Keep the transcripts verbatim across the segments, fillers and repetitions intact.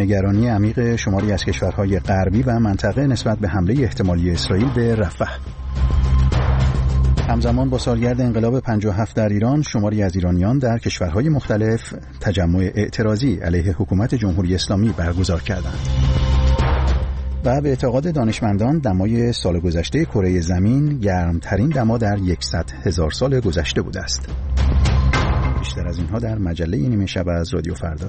نگرانی عمیق شماری از کشورهای غربی و منطقه نسبت به حمله احتمالی اسرائیل به رفح. همزمان با سالگرد انقلاب پنجاه و هفت در ایران، شماری از ایرانیان در کشورهای مختلف تجمع اعتراضی علیه حکومت جمهوری اسلامی برگزار کردند. و به اعتقاد دانشمندان دمای سال گذشته کره زمین گرمترین دما در صد هزار سال گذشته بوده است. بیشتر از اینها در مجله نیمه شب از رادیو فردا.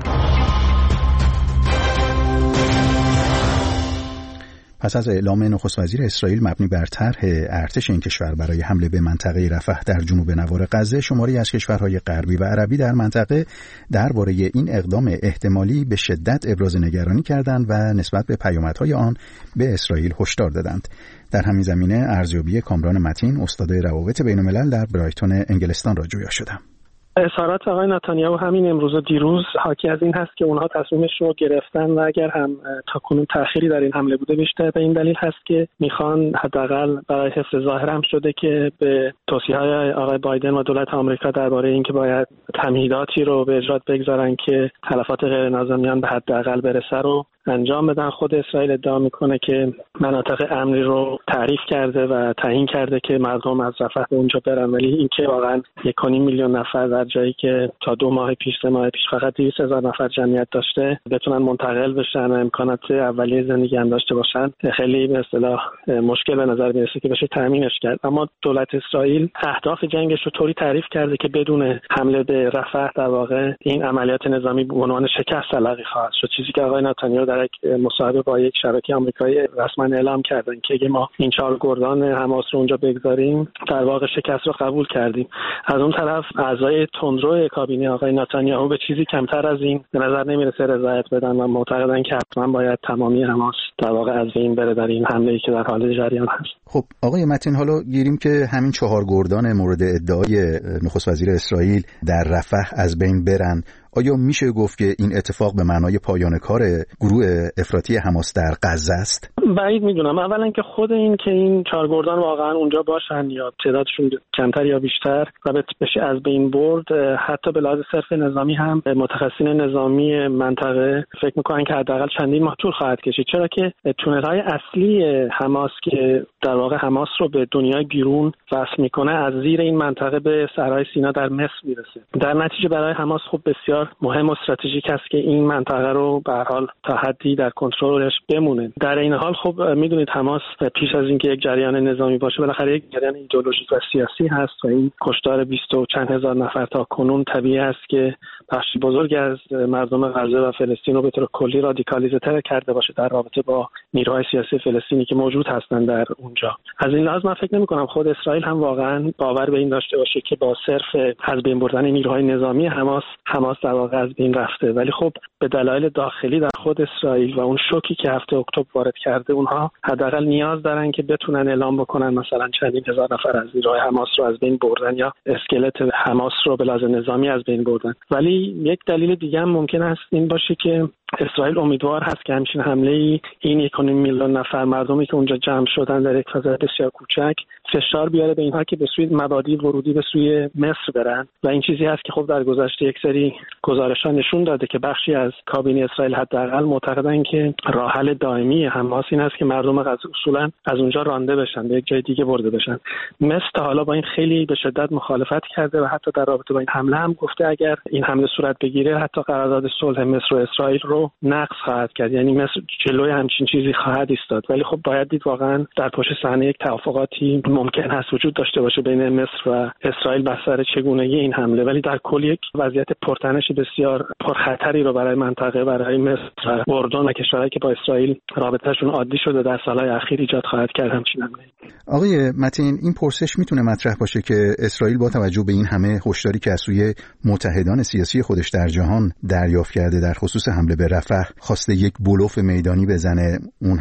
پس از اعلام نخست وزیر اسرائیل مبنی بر طرح ارتش این کشور برای حمله به منطقه رفح در جنوب نوار غزه، شماری از کشورهای غربی و عربی در منطقه درباره این اقدام احتمالی به شدت ابراز نگرانی کردند و نسبت به پیامدهای آن به اسرائیل هشدار دادند. در همین زمینه ارزیابی کامران متین، استاد روابط بین‌الملل در برایتون انگلستان را جویا شدم. اظهارات آقای نتانیاهو همین امروز و دیروز حاکی از این هست که اونها تصمیمش رو گرفتن و اگر هم تاکنون تأخیری در این حمله بوده، بیشتر به این دلیل هست که میخوان حداقل برای حفظ ظاهر هم شده که به توصیه‌های آقای بایدن و دولت آمریکا درباره اینکه باید تمهیداتی رو به اجرا بگذارن که تلفات غیر نظامیان به حداقل برسه رو انجام بدن. خود اسرائیل ادعا میکنه که مناطق امنی رو تعریف کرده و تعیین کرده که مردم از رفح به اونجا برن، ولی اینکه واقعا یک و نیم میلیون نفر در جایی که تا دو ماه پیش سه ماه پیش فقط دویست هزار نفر جمعیت داشته بتونن منتقل بشن و امکانات اولیه زندگی هم داشته باشن، خیلی به اصطلاح مشکل به نظر میرسه که بشه تامینش کرد. اما دولت اسرائیل اهداف جنگش رو طوری تعریف کرده که بدون حمله به رفح در واقع این عملیات نظامی به عنوان شکست تلقی خواهد شد، چیزی که آقای نتانیاهو در یک مصاحبه با یک شبکه آمریکایی رسما اعلام کردن که اگه ما این چهار گردان حماس رو اونجا بگذاریم در واقع شکست رو قبول کردیم. از اون طرف اعضای تندرو کابینه آقای نتانیاهو به چیزی کمتر از این به نظر نمیرسه رضایت بدن و معتقدن که حتما باید تمامی حماس در واقع از بین بره در این حمله‌ای که در حال جریان هست. خب آقای متین، حالا گیریم که همین چهار گردان مورد ادعای نخست وزیر اسرائیل در رفح از بین برن، آیا میشه گفت که این اتفاق به معنای پایان کار گروه افراطی حماس در غزه است؟ بعید میدونم. اولا که خود این که این چهار گردان واقعا اونجا باشن یا تعدادشون کمتر یا بیشتر و بشه از بین برد، حتی به لحاظ صرف نظامی هم متخصصین نظامی منطقه فکر میکنن که حداقل چندین ماه طول خواهد کشید، چرا که تونل‌های اصلی حماس که در واقع حماس رو به دنیای بیرون وصل میکنه از زیر این منطقه به صحرای سینا در مصر میرسه. در نتیجه برای حماس خب بسیار مهم و استراتژیک است که این منطقه رو به هر حال تا حدی در کنترلش بمونه. در این حال خب میدونید حماس پیش از اینکه یک جریان نظامی باشه بالاخره یک جریان ایدئولوژیک و سیاسی هست و این کشتار بیست و چند هزار نفر تا کنون طبیعی است که بخش بزرگی از مردم غزه و فلسطین رو به طور کلی رادیکالیزه تر کرده باشه در رابطه با نیروهای سیاسی فلسطینی که موجود هستند در اونجا. از این لحاظ من فکر نمی کنم خود اسرائیل هم واقعا باور به این داشته باشه که با صرف از بین بردن نیروهای نظامی حماس حماس در واقع از بین رفته، ولی خب به دلایل داخلی در خود اسرائیل و اون شوکی که هفته اکتبر وارد کرده اونها حداقل نیاز دارن که بتونن اعلام بکنن مثلا چندین هزار نفر از نیروهای حماس رو از بین بردن یا اسکلت حماس رو به لحاظ نظامی از بین بردن. ولی یک دلیل دیگه هم ممکن است این باشه که اسرائیل امیدوار هست که همچین حمله‌ای این یک و نیم میلیون نفر مردمی که اونجا جمع شدن در یک فضای بسیار کوچک فشار بیاره به اینها که به سوی مبادی ورودی به سوی مصر برن و این چیزی هست که خب در گذشته یک سری گزارش‌ها نشون داده که بخشی از کابینه اسرائیل حداقل معتقدن که راه حل دائمی حماس این است که مردم غزه اصولا از اونجا رانده بشن، به یک جای دیگه برده بشن. مصر تا حالا با این خیلی به شدت مخالفت کرده و حتی در رابطه با این حمله هم گفته اگر این حمله صورت بگیره حتی قرارداد صلح مصر و اسرائیل رو نقض خواهد کرد، یعنی مصر جلوی همچین چیزی خواهد ایستاد. ولی خب باید دید واقعا در پشت صحنه یک توافقاتی ممکن هست وجود داشته باشه بین مصر و اسرائیل بر سر چگونگی این حمله، ولی در کل یک وضعیت پرتنش بسیار پرخطری رو برای منطقه، برای مصر و اردن و کشورهایی که با اسرائیل رابطهشون عادی شده در سالهای اخیر ایجاد خواهد کرد همچین حمله. آقای متین، این پرسش میتونه مطرح باشه که اسرائیل با توجه به این همه هشداری که از سوی متحدان سیاسی خودش در جهان دریافت کرده در خصوص حمله به رفح خواسته یک بلوف میدانی بزنه، اون هم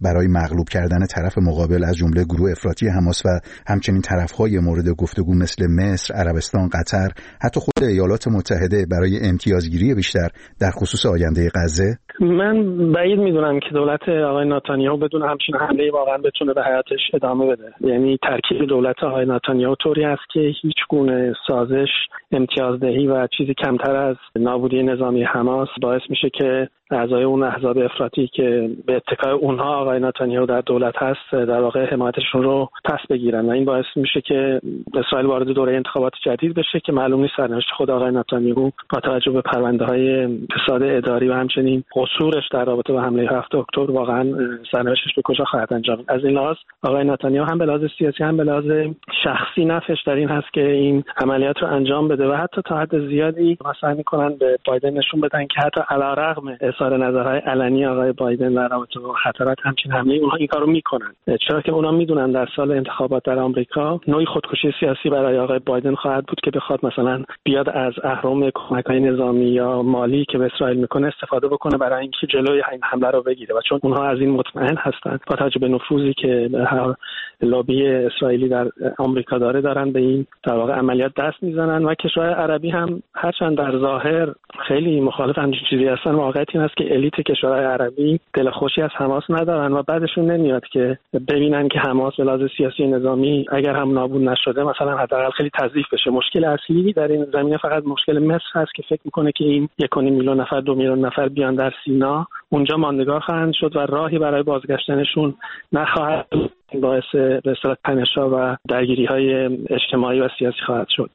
برای مغلوب کردن طرف مقابل از جمله گروه افراطی حماس و همچنین طرف‌های مورد گفتگو مثل مصر، عربستان، قطر، حتی خود ایالات متحده برای امتیازگیری بیشتر در خصوص آینده غزه؟ من بعید میدونم که دولت آقای نتانیاهو بدون همچین حمله واقعا بتونه به حیاتش ادامه بده. یعنی ترکیب دولت آقای نتانیاهو طوری است که هیچ گونه سازش، امتیازدهی و چیزی کمتر از نابودی نظامی حماس باعث میشه که اعضای اون احزاب افراطی که به اتکای اونها آقای نتانیاهو در دولت هست در واقع حمایتشون رو پس بگیرن و این باعث میشه که اسرائیل وارد دوره انتخابات جدید بشه که معلوم نیست سرنوشت خود آقای نتانیاهو با توجه به پرونده‌های فساد اداری و همچنین قصورش در رابطه با حمله هفتم اکتبر واقعا سرنوشتش به کجا خواهد انجامید. از این لحاظ آقای نتانیاهو هم به لحاظ سیاسی هم به لحاظ شخصی نفعش در این هست که این عملیات رو انجام بده و حتی تا حد زیادی سعی می‌کنن به بایدن نشون بدن که حتی علیرغم اظهار نظرهای علنی آقای بایدن در رابطه با خطرات همچین حمله اونها این کارو میکنن، چرا که اونها میدونن در سال انتخابات در آمریکا نوعی خودکشی سیاسی برای آقای بایدن خواهد بود که بخواد مثلا بیاد از اهرم کمک‌های نظامی یا مالی که به اسرائیل میکنه استفاده بکنه برای اینکه جلوی این حمله رو بگیره و چون اونها از این مطمئن هستن با توجه به نفوذی که لابی اسرائیلی در آمریکا داره دارن به این در واقع عملیات دست میزنن و کشورهای عربی هم هرچند در ظاهر خیلی مخالف همچین چیزی هستن، واقعیت این است که الیت کشورهای عربی دل خوشی از حماس ندارن و بعدشون نمیاد که ببینن که حماس به لحاظ سیاسی نظامی اگر هم نابود نشده مثلا حداقل خیلی تضعیف بشه. مشکل اصلی در این زمینه فقط مشکل مصر هست که فکر میکنه که این یک و نیم میلیون نفر دو میلیون نفر بیان در سینا اونجا ماندگار خواهند شد و راهی برای بازگشتنشون نخواهد، باعث به اصطلاح تنش‌ها و درگیری‌های اجتماعی و سیاسی خواهد شد.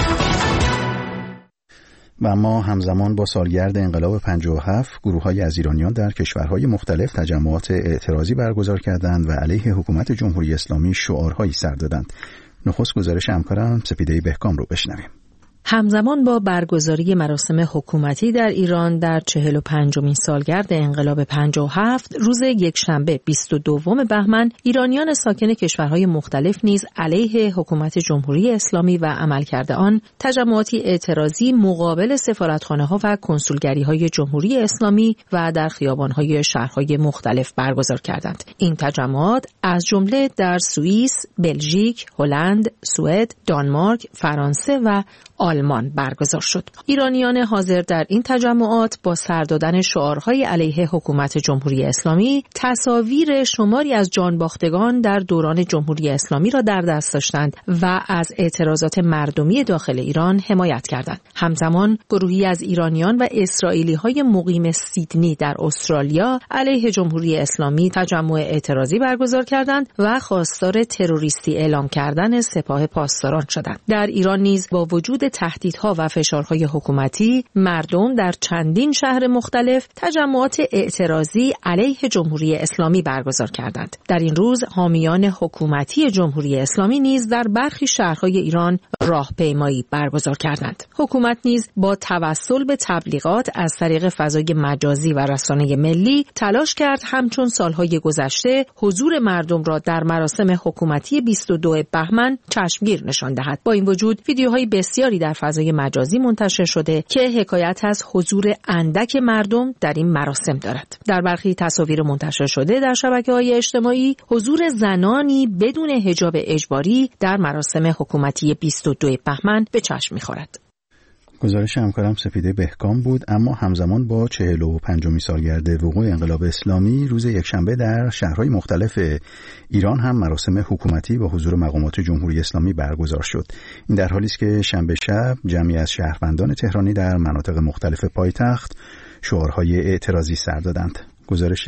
و ما همزمان با سالگرد انقلاب پنجاه و هفت گروه‌های از ایرانیان در کشورهای مختلف تجمعات اعتراضی برگزار کردند و علیه حکومت جمهوری اسلامی شعارهایی سر دادند. نخست گزارش همکارم سپیده بهکام رو بشنویم. همزمان با برگزاری مراسم حکومتی در ایران در چهل و پنجمین سالگرد انقلاب پنجاه و هفت روز یکشنبه بیست و دوم بهمن، ایرانیان ساکن کشورهای مختلف نیز علیه حکومت جمهوری اسلامی و عملکرد آن تجمعاتی اعتراضی مقابل سفارتخانه‌ها و کنسولگری‌های جمهوری اسلامی و در خیابان‌های شهرهای مختلف برگزار کردند. این تجمعات از جمله در سوئیس، بلژیک، هلند، سوئد، دانمارک، فرانسه و آلمان برگزار شد. ایرانیان حاضر در این تجمعات با سر دادن شعارهای علیه حکومت جمهوری اسلامی تصاویر شماری از جانباختگان در دوران جمهوری اسلامی را در دست داشتند و از اعتراضات مردمی داخل ایران حمایت کردند. همزمان گروهی از ایرانیان و اسرائیلی‌های مقیم سیدنی در استرالیا علیه جمهوری اسلامی تجمع اعتراضی برگزار کردند و خواستار تروریستی اعلام کردن سپاه پاسداران شدند. در ایران نیز با وجود تهدیدها و فشارهای حکومتی، مردم در چندین شهر مختلف تجمعات اعتراضی علیه جمهوری اسلامی برگزار کردند. در این روز حامیان حکومتی جمهوری اسلامی نیز در برخی شهرهای ایران راهپیمایی برگزار کردند. حکومت نیز با توسل به تبلیغات از طریق فضای مجازی و رسانه ملی تلاش کرد همچون سالهای گذشته حضور مردم را در مراسم حکومتی بیست و دوم بهمن چشمگیر نشان دهد. با این وجود ویدیوهای بسیاری در فضای مجازی منتشر شده که حکایت از حضور اندک مردم در این مراسم دارد. در برخی تصاویر منتشر شده در شبکه‌های اجتماعی حضور زنانی بدون حجاب اجباری در مراسم حکومتی بیست و دوم بهمن به چشم می‌خورد. گزارش همکارم سپیده بهکام بود. اما همزمان با چهل و پنجمین سالگرد وقوع انقلاب اسلامی روز یکشنبه در شهرهای مختلف ایران هم مراسم حکومتی با حضور مقامات جمهوری اسلامی برگزار شد. این در حالی است که شنبه شب جمعی از شهروندان تهرانی در مناطق مختلف پایتخت شعارهای اعتراضی سر دادند. گزارش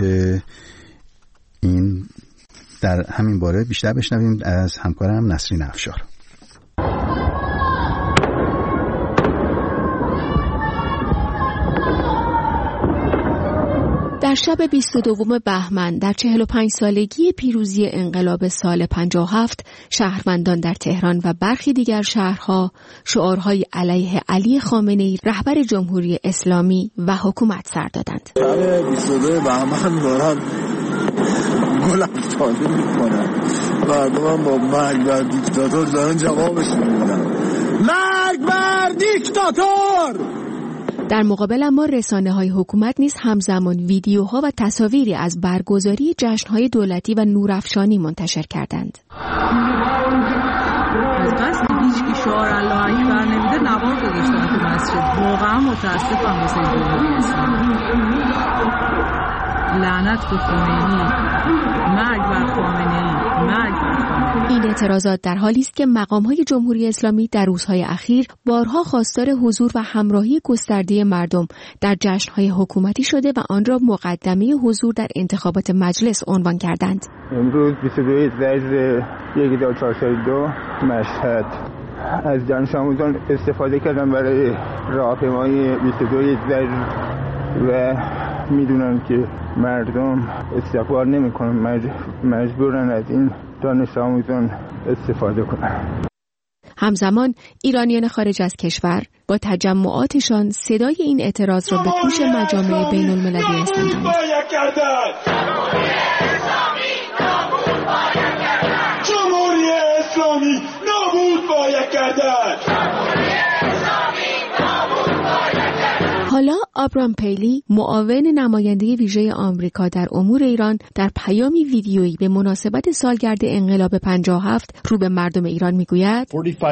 این در همین باره بیشتر بشنویم از همکارم نسرین افشار. در شب بیست و دوم بهمن در چهل و پنج سالگی پیروزی انقلاب سال پنجاه و هفت شهروندان در تهران و برخی دیگر شهرها شعارهای علیه علی خامنه‌ای رهبر جمهوری اسلامی و حکومت سر دادند. شب بیست و دوم بهمن دارن گل افتاده میکنن مردم با مرگ بر دیکتاتور دارن جوابش میدن. مرگ بر دیکتاتور! در مقابل اما رسانه‌های حکومت نیز همزمان ویدیوها و تصاویری از برگزاری جشن‌های دولتی و نورافشانی منتشر کردند. از قصد هیچ کی شعار الله اکبر نمیده نوار گذاشتن تو مسجد. واقعا متاسفم واسه جمهوری اسلامی. لعنت به خمینی، مرگ بر خامنه‌ای، مرگ بر خامنه‌ای. این اعتراضات در حالی است که مقام‌های جمهوری اسلامی در روزهای اخیر بارها خواستار حضور و همراهی گسترده مردم در جشن‌های حکومتی شده و آن را مقدمه حضور در انتخابات مجلس عنوان کردند. امروز بیست و دو ذیل یک هزار و چهارصد و دو مشهد از دانش آموزان استفاده کردن برای راهپیمایی بیست و دو ذیل و میدونن که مردم استقبال نمیکنن، مجبورن از این دانش آموزان استفاده کنن. همزمان ایرانیان خارج از کشور با تجمعاتشان صدای این اعتراض را به گوش مجامع بین المللی رساندند. جمهوری اسلامی نابود باید گردد. حالا آبرام پیلی، معاون نماینده ویژه آمریکا در امور ایران، در پیامی ویدیویی به مناسبت سالگرد انقلاب پنجاه و هفت رو به مردم ایران میگوید: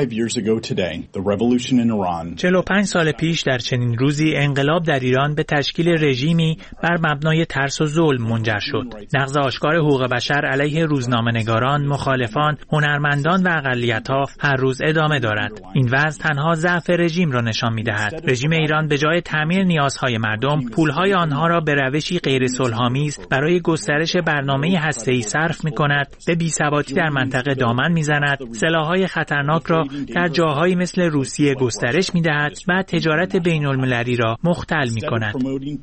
چهل و پنج سال پیش در چنین روزی انقلاب در ایران به تشکیل رژیمی بر مبنای ترس و ظلم منجر شد. نقض آشکار حقوق بشر علیه روزنامه‌نگاران، مخالفان، هنرمندان و اقلیت‌ها هر روز ادامه دارد. این وضع تنها ضعف رژیم را نشان می‌دهد. رژیم ایران به جای تامین نیازهای مردم، پولهای آنها را به روشی غیر صلح‌آمیز برای گسترش برنامه هسته‌ای صرف می‌کند، به بی‌ثباتی در منطقه دامن می‌زند، سلاح‌های خطرناک را در جاهایی مثل روسیه گسترش می‌دهد و تجارت بین‌المللی را مختل می‌کند.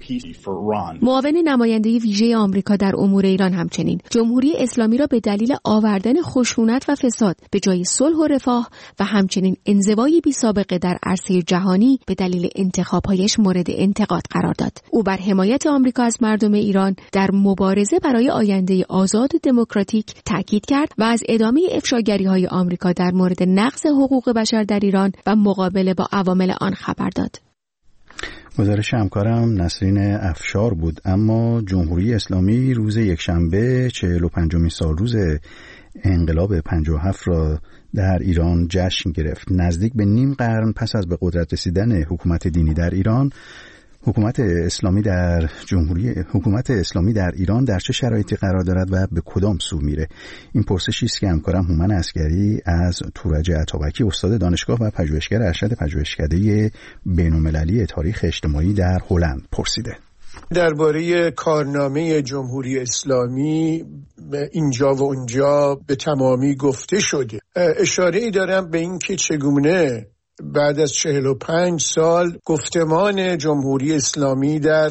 معاون نماینده ویژه آمریکا در امور ایران همچنین جمهوری اسلامی را به دلیل آوردن خشونت و فساد به جای صلح و رفاه و همچنین انزوای بی‌سابقه در عرصه جهانی به دلیل انتخاب‌هایش مورد انتقاد قرار داد. او بر حمایت آمریکا از مردم ایران در مبارزه برای آینده آزاد و دموکراتیک تاکید کرد و از ادامه افشاگری‌های آمریکا در مورد نقض حقوق بشر در ایران و مقابله با عوامل آن خبر داد. گزارش همکارم نسرین افشار بود. اما جمهوری اسلامی روز یکشنبه چهل و پنجمین سال روز انقلاب پنجاه و هفت را در ایران جشن گرفت. نزدیک به نیم قرن پس از به قدرت رسیدن حکومت دینی در ایران، حکومت اسلامی در جمهوری حکومت اسلامی در ایران در چه شرایطی قرار دارد و به کدام سو میره؟ این پرسشی است که همکارم هومن عسگری از تورج عطابکی، استاد دانشگاه و پژوهشگر ارشد پژوهشکده بین‌المللی تاریخ اجتماعی در هلند پرسیده. درباره کارنامه جمهوری اسلامی اینجا و اونجا به تمامی گفته شده. اشاره‌ای دارم به این که چگونه بعد از چهل و پنج سال گفتمان جمهوری اسلامی در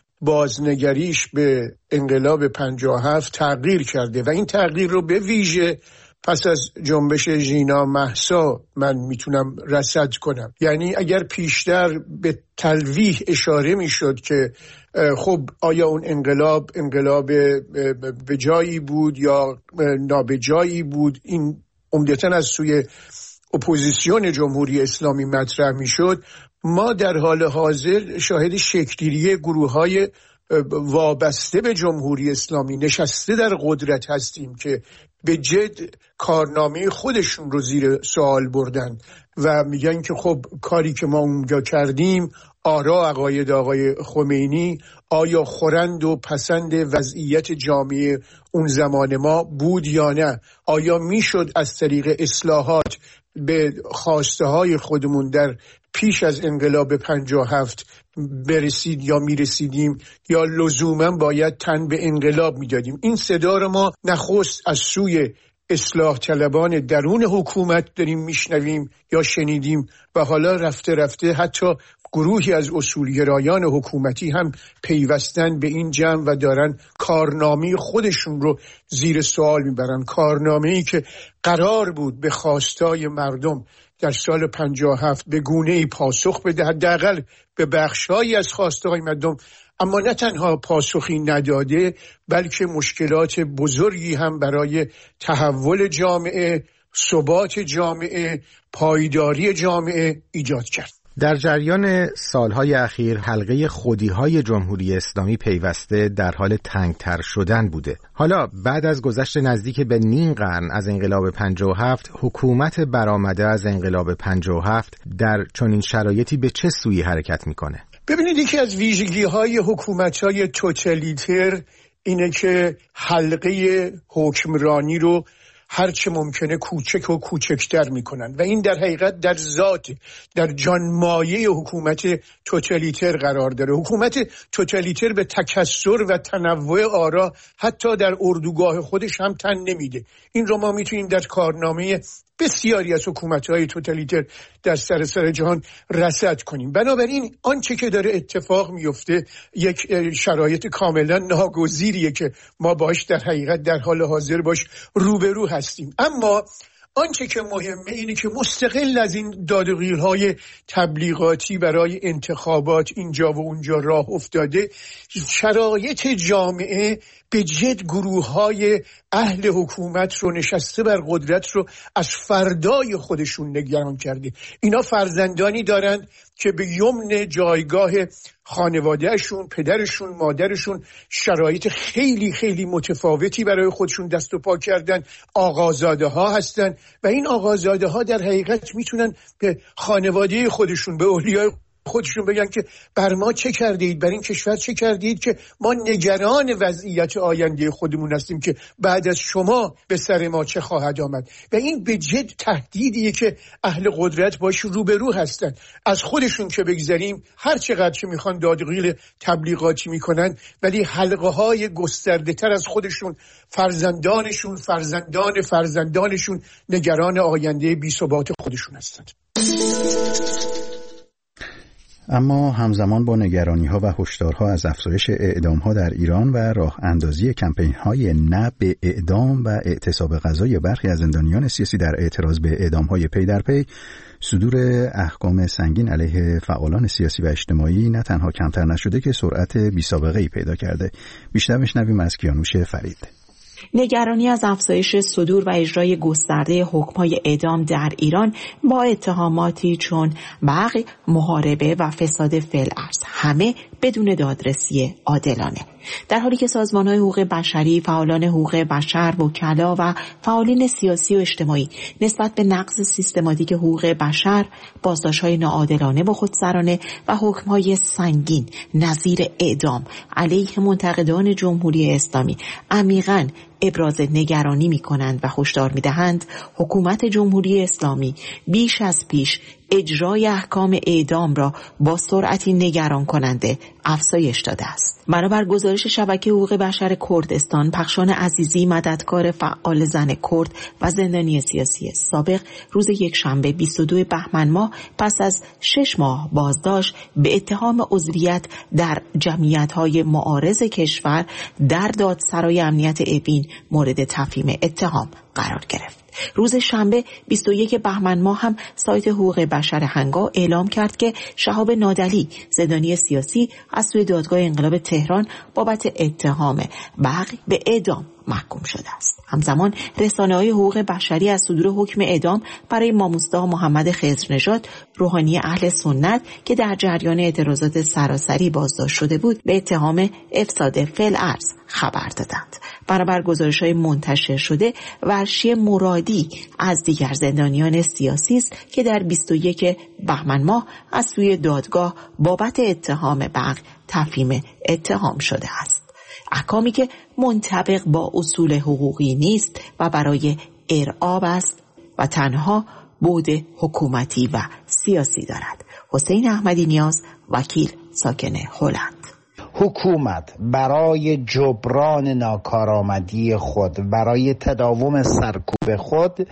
بازنگریش به انقلاب پنجاه و هفت تغییر کرده و این تغییر رو به ویژه پس از جنبش ژینا مهسا من میتونم رصد کنم. یعنی اگر پیشتر به تلویح اشاره میشد که خب آیا اون انقلاب انقلاب به جایی بود یا نابجایی بود، این عمدتاً از سوی اپوزیسیون جمهوری اسلامی مطرح میشد، ما در حال حاضر شاهد شکل‌گیری گروه‌های وابسته به جمهوری اسلامی نشسته در قدرت هستیم که به جد کارنامه خودشون رو زیر سوال بردن و میگن که خب کاری که ما اونجا کردیم، آرا عقاید آقای خمینی آیا خورند و پسند وضعیت جامعه اون زمان ما بود یا نه؟ آیا میشد از طریق اصلاحات به خواسته های خودمون در پیش از انقلاب پنجاه و هفت برسید یا میرسیدیم یا لزوما باید تن به انقلاب میدادیم؟ این صدا رو ما نخست از سوی اصلاح طلبان درون حکومت داریم میشنویم یا شنیدیم و حالا رفته رفته حتی گروهی از اصولگرایان حکومتی هم پیوستن به این جمع و دارن کارنامه خودشون رو زیر سوال میبرن. کارنامه‌ای که قرار بود به خواستای مردم در سال پنجاه و هفت به گونه‌ای پاسخ بده، حداقل به بخش‌هایی از خواستهای مردم، اما نه تنها پاسخی نداده بلکه مشکلات بزرگی هم برای تحول جامعه، ثبات جامعه، پایداری جامعه ایجاد کرد. در جریان سالهای اخیر حلقه خودی‌های جمهوری اسلامی پیوسته در حال تنگتر شدن بوده. حالا بعد از گذشت نزدیک به نیم قرن از انقلاب پنجاه و هفت، حکومت برآمده از انقلاب پنجاه و هفت در چنین شرایطی به چه سوی حرکت میکنه؟ ببینید، یکی از ویژگی‌های حکومت‌های توتالیتر اینه که حلقه حکمرانی رو هرچه ممکنه کوچک و کوچکتر میکنن و این در حقیقت در ذات، در جانمایه حکومت توتالیتر قرار داره. حکومت توتالیتر به تکثر و تنوع آرا حتی در اردوگاه خودش هم تن نمیده. این رو ما میتونیم در کارنامه بسیاری از حکومت‌های توتالیتر در سراسر جهان رصد کنیم. بنابراین آنچه که داره اتفاق میفته یک شرایط کاملا ناگزیریه که ما باش در حقیقت در حال حاضر باش روبرو هستیم. اما آنچه که مهمه اینه که مستقل از این دادوغیرهای تبلیغاتی برای انتخابات اینجا و اونجا راه افتاده، شرایط جامعه به جد گروه‌های اهل حکومت رو نشسته بر قدرت رو از فردای خودشون نگران کرده. اینا فرزندانی دارند که به یمن جایگاه خانوادهشون، پدرشون، مادرشون شرایط خیلی خیلی متفاوتی برای خودشون دست و پا کردن. آقازاده ها هستن و این آقازاده ها در حقیقت میتونن به خانواده خودشون، به اولیای خودشون بگن که بر ما چه کردید، بر این کشور چه کردید که ما نگران وضعیت آینده خودمون هستیم که بعد از شما به سر ما چه خواهد آمد. و این به جد تهدیدیه که اهل قدرت باش روبرو هستن. از خودشون که بگذاریم، هر چقدر که میخوان دادگیر تبلیغاتی میکنن، ولی حلقه های گسترده تر از خودشون، فرزندانشون، فرزندان فرزندانشون نگران آینده بی ثبات خودشون هستند. اما همزمان با نگرانی‌ها و هشدارها از افزایش اعدام‌ها در ایران و راه اندازی کمپین‌های نه به اعدام و اعتصاب قضایی برخی از زندانیان سیاسی در اعتراض به اعدام‌های پی در پی، صدور احکام سنگین علیه فعالان سیاسی و اجتماعی نه تنها کمتر نشده که سرعت بی‌سابقه‌ای پیدا کرده. بیشتر بشنویم از کیانوش فرید. نگرانی از افزایش صدور و اجرای گسترده حکم‌های اعدام در ایران با اتهاماتی چون بغی، محاربه و فساد فی‌الارض، همه بدون دادرسی عادلانه. در حالی که سازمان‌های حقوق بشری، فعالان حقوق بشر، وکلا و فعالین سیاسی و اجتماعی نسبت به نقض سیستماتیک حقوق بشر، بازداشت‌های ناعادلانه و خودسرانه و حکم‌های سنگین نظیر اعدام علیه منتقدان جمهوری اسلامی عمیقاً ابراز نگرانی می‌کنند و هشدار می‌دهند حکومت جمهوری اسلامی بیش از پیش اجرای احکام اعدام را با سرعتی نگران کننده افزایش داده است. بنابر گزارش شبکه حقوق بشر کردستان، پخشان عزیزی، مددکار فعال زن کرد و زندانی سیاسی سابق، روز یکشنبه بیست و دوم بهمن ماه پس از شش ماه بازداشت به اتهام عضویت در جمعیت‌های معارض کشور در دادسرای امنیت اوین مورد تفهیم اتهام قرار گرفت. روز شنبه بیست و یکم بهمن ماه هم سایت حقوق بشر هنگا اعلام کرد که شهاب نادلی، زندانی سیاسی، از سوی دادگاه انقلاب تهران بابت اتهام بغی به اعدام محکوم شده است. همزمان رسانه‌های حقوق بشری از صدور حکم اعدام برای ماموستا محمد خضرنژاد، روحانی اهل سنت که در جریان اعتراضات سراسری بازداشت شده بود، به اتهام افساد فی‌الارض خبر دادند. برابر گزارش‌های منتشر شده، ورشی مرادی از دیگر زندانیان سیاسی است که در بیست و یکم بهمن ماه از سوی دادگاه بابت اتهام بغی تفهیم اتهام شده است. احکامی که منطبق با اصول حقوقی نیست و برای ارعاب است و تنها بعد حکومتی و سیاسی دارد. حسین احمدی نیاز، وکیل، ساکن هلند. حکومت برای جبران ناکارآمدی خود، برای تداوم سرکوب خود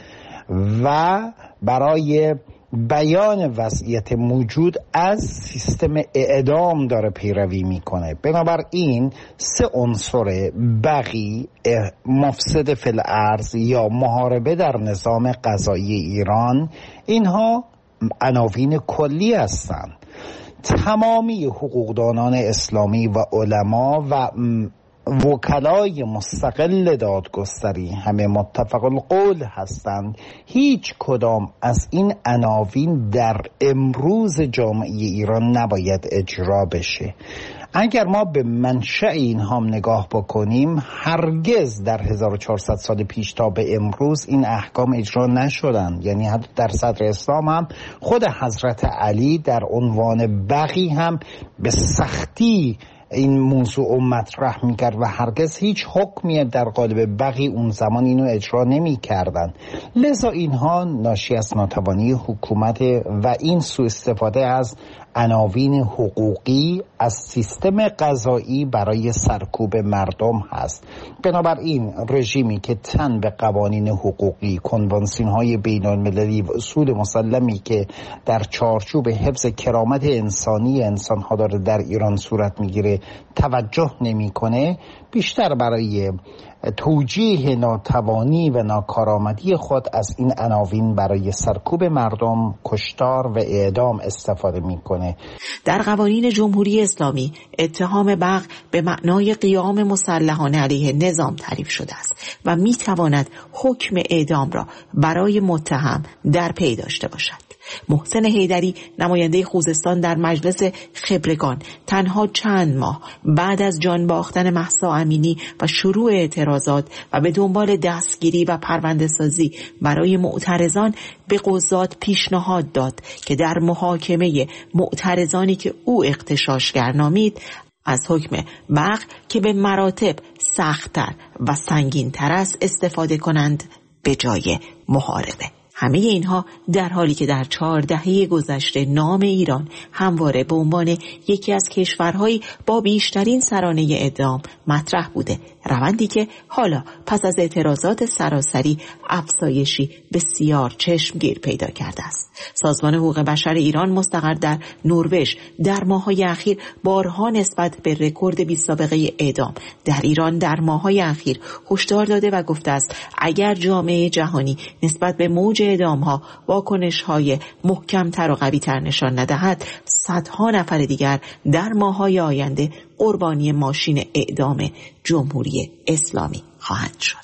و برای بیان وضعیت موجود از سیستم اعدام داره پیروی میکنه. بنابراین سه عنصر بغی، مفسد فی الارض یا محاربه در نظام قضایی ایران، اینها عناوین کلی هستند. تمامی حقوقدانان اسلامی و علما و وکلای مستقل دادگستری همه متفق القول هستند. هیچ کدام از این عناوین در امروز جامعه ایران نباید اجرا بشه. اگر ما به منشأ این هم نگاه بکنیم، هرگز در هزار و چهارصد سال پیش تا به امروز این احکام اجرا نشدن. یعنی حتی در صدر اسلام هم خود حضرت علی در عنوان بغی هم به سختی این موضوع مطرح میکرد و هرگز هیچ حکمی در قالب بغی اون زمان اینو اجرا نمیکردن. لذا اینها ناشی از ناتوانی حکومت و این سوء استفاده از عناوین حقوقی از سیستم قضایی برای سرکوب مردم هست. بنابراین رژیمی که تن به قوانین حقوقی، کنوانسیون‌های بین‌المللی و اصول مسلمی که در چارچوب حفظ کرامت انسانی انسان‌ها داره در ایران صورت میگیره توجه نمی‌کنه، بیشتر برای توجیه ناتوانی و ناکارآمدی خود از این عناوین برای سرکوب مردم، کشتار و اعدام استفاده میکنه. در قوانین جمهوری اسلامی اتهام بغی به معنای قیام مسلحانه علیه نظام تعریف شده است و میتواند حکم اعدام را برای متهم در پی داشته باشد. محسن حیدری نماینده خوزستان در مجلس خبرگان تنها چند ماه بعد از جان باختن مهسا امینی و شروع اعتراضات و به دنبال دستگیری و پرونده سازی برای معترضان به قضات پیشنهاد داد که در محاکمه معترضانی که او اغتشاشگر نامید از حکم بغی که به مراتب سخت‌تر و سنگین‌تر است استفاده کنند به جای محاربه. همه اینها در حالی که در چهار دهه گذشته نام ایران همواره به عنوان یکی از کشورهایی با بیشترین سرانه اعدام مطرح بوده، روندی که حالا پس از اعتراضات سراسری افزایشی بسیار چشمگیر پیدا کرده است. سازمان حقوق بشر ایران مستقر در نروژ در ماه‌های اخیر بارها نسبت به رکورد بی‌سابقه اعدام در ایران در ماه‌های اخیر هشدار داده و گفته است اگر جامعه جهانی نسبت به موج اعدام‌ها واکنش‌های محکم‌تر و قوی‌تر نشان ندهد، صدها نفر دیگر در ماه‌های آینده قربانی ماشین اعدام جمهوری اسلامی خواهند شد.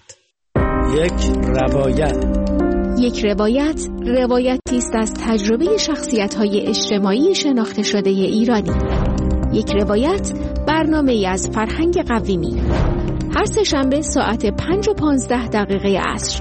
یک روایت یک روایت روایتی است از تجربه شخصیت‌های اجتماعی شناخته شده ایرانی. یک روایت برنامه‌ای از فرهنگ قویمی. هر سه شنبه ساعت پنج و پانزده دقیقه عصر.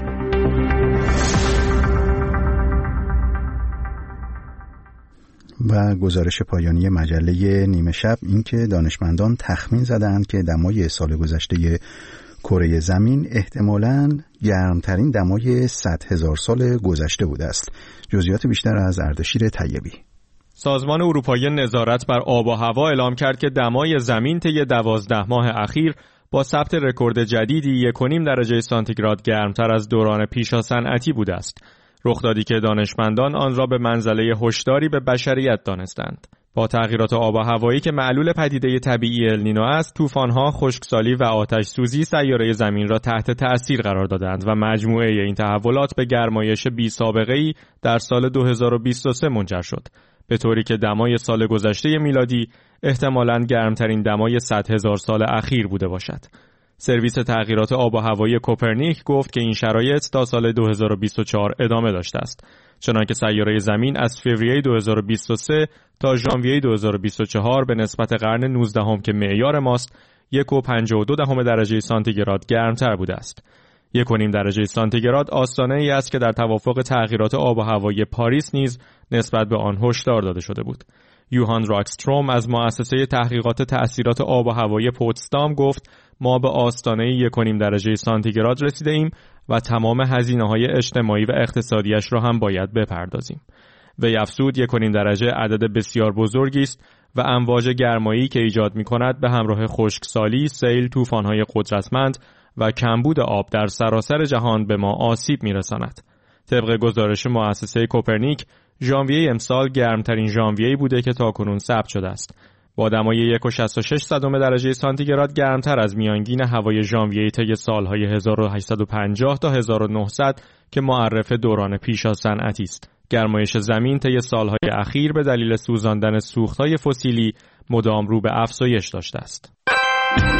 و گزارش پایانی مجله نیمه شب این که دانشمندان تخمین زدند که دمای سال گذشته کره زمین احتمالاً گرمترین دمای صد هزار سال گذشته بوده است. جزئیات بیشتر از اردشیر طیبی. سازمان اروپایی نظارت بر آب و هوا اعلام کرد که دمای زمین طی دوازده ماه اخیر با ثبت رکورد جدیدی یک و نیم درجه سانتیگراد گرمتر از دوران پیشا صنعتی بوده است. رخدادی که دانشمندان آن را به منزله هشداری به بشریت دانستند. با تغییرات آب و هوایی که معلول پدیده طبیعی النینو است، طوفان‌ها، خشکسالی و آتش سوزی سیاره زمین را تحت تأثیر قرار دادند و مجموعه این تحولات به گرمایش بی‌سابقه‌ای در سال دو هزار و بیست و سه منجر شد، به طوری که دمای سال گذشته میلادی احتمالاً گرمترین دمای صد هزار سال اخیر بوده باشد. سرویس تغییرات آب و هوایی کوپرنیک گفت که این شرایط تا سال دو هزار و بیست و چهار ادامه داشته است، چنانکه سیاره زمین از فوریه دو هزار و بیست و سه تا ژانویه دو هزار و بیست و چهار به نسبت قرن نوزدهم که معیار ماست یک و پنجاه و دو دهم درجه سانتیگراد گرمتر بوده است. یک و نیم درجه سانتیگراد آستانه ای است که در توافق تغییرات آب و هوایی پاریس نیز نسبت به آن هشدار داده شده بود. یوهان راکستروم از مؤسسه تحقیقات تأثیرات آب و هوایی پوتسدام گفت ما به آستانه یک و نیم درجه سانتیگراد رسیده ایم و تمام هزینه‌های اجتماعی و اقتصادیش را هم باید بپردازیم. وی افزود یک و نیم درجه عدد بسیار بزرگی است و امواج گرمایی که ایجاد می‌کند به همراه خشکسالی، سیل، طوفان‌های قدرتمند و کمبود آب در سراسر جهان به ما آسیب می‌رساند. طبق گزارش مؤسسه کوپرنیک، ژانویه امسال گرمترین ژانویه‌ای بوده که تاکنون ثبت شده است. با دمای یک و شصت و شش صدم درجه سانتیگراد گرمتر از میانگین هوای ژانویه طی سالهای هزار و هشتصد و پنجاه تا هزار و نهصد که معرف دوران پیشا صنعتی است. گرمایش زمین طی سالهای اخیر به دلیل سوزاندن سوخت‌های فسیلی مدام رو به افزایش داشته است.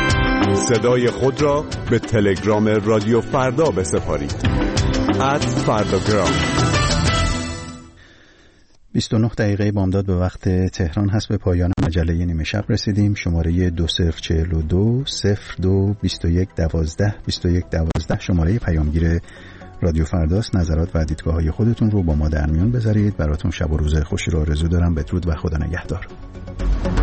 صدای خود را به تلگرام رادیو فردا بسپارید. ات فرداگرام. بیست و نه دقیقه بامداد به وقت تهران هست. به پایان مجله نیمه شب رسیدیم. شماره دو صفر چهل و دو صفر دو بیست و یک دوازده بیست و یک دوازده شماره پیامگیر رادیو فرداست. نظرات و دیدگاه های خودتون رو با ما در میون بذارید. براتون شب و روز خوشی رو آرزو دارم. بدرود و خدا نگهدار.